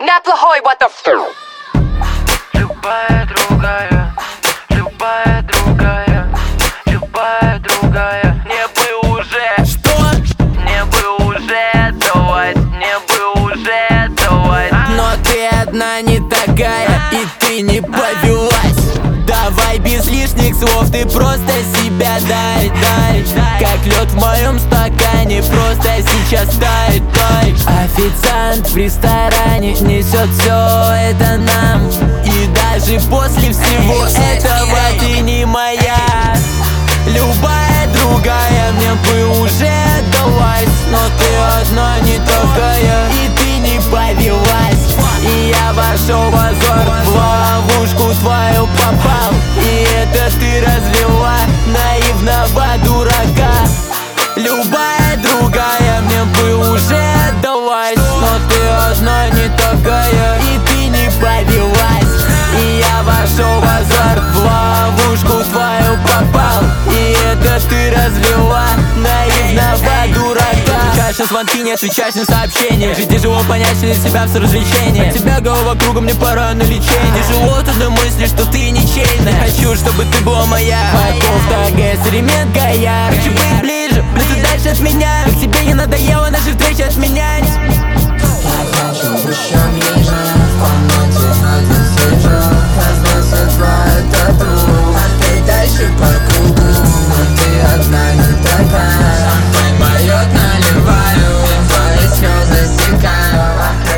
неплохой, what the f. Любая другая, любая другая, любая другая. Мне бы уже, Что? мне бы уже давать, мне бы уже давать. Но ты одна не такая, и ты не повелась. Давай без лишних слов, ты просто себя дай. Как лед в моем стакане, просто сейчас тай. Официант в ресторане несет все это нам. И даже после всего этого ты не моя. Любая другая мне бы уже далась, но ты одна не такая, и ты не повелась. И я вошел в азарт, в ловушку твою попал. И это ты развела наивного дурака. Любая другая мне бы уже далась, но ты одна не такая, и ты не повелась. И я вошел в азарт, в ловушку твою попал. И это ты развела наивного дурака. Отвечаешь на звонки, не отвечаешь на сообщения. Жить тяжело, понять, что для себя все развлечение. От тебя голова кругом, мне пора на лечение. Тяжело от одной мысли, что ты ничейная. Хочу, чтобы ты была моя. Морковь, ТГ, ремень, гаяр. Хочу быть ближе, но ты дальше от меня. Как тебе не надоело наши встречи отменять? Я хочу еще ближе, в комнате один сижу. Разносит твою тату, а ты дальше по кругу. Но ты одна не такая. Шампань поет, наливаю, твои слезы стекают.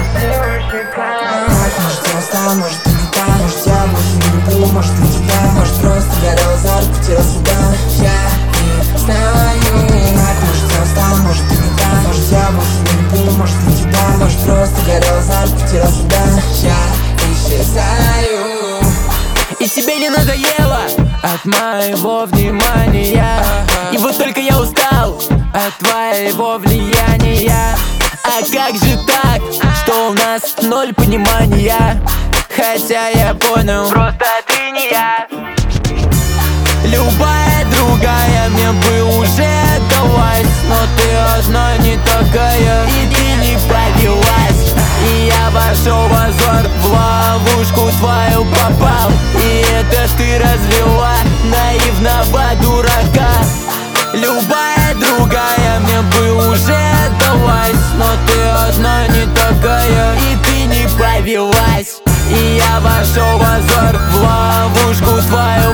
Может я устал, может ты не так. Может я больше не люблю, может не тебя. Может просто горел азарт, хотела сюда. Я не знаю. Может я устал, может ты не так. Может я больше не люблю, может не тебя. Может просто горел азарт, хотела сюда. Я исчезаю. И тебе не надоело от моего внимания. И вот только я устал от твоего влияния. А как же так, что у нас ноль понимания? Хотя я понял, Просто ты не я. любая другая мне бы уже далась, но ты одна не такая, и ты не повелась. И я вошел в азарт, в ловушку твою попал. И это ты развела наивного дурака. Любая другая мне бы уже далась, но ты одна не такая, и ты не повелась. И я вошел в азарт, в ловушку твою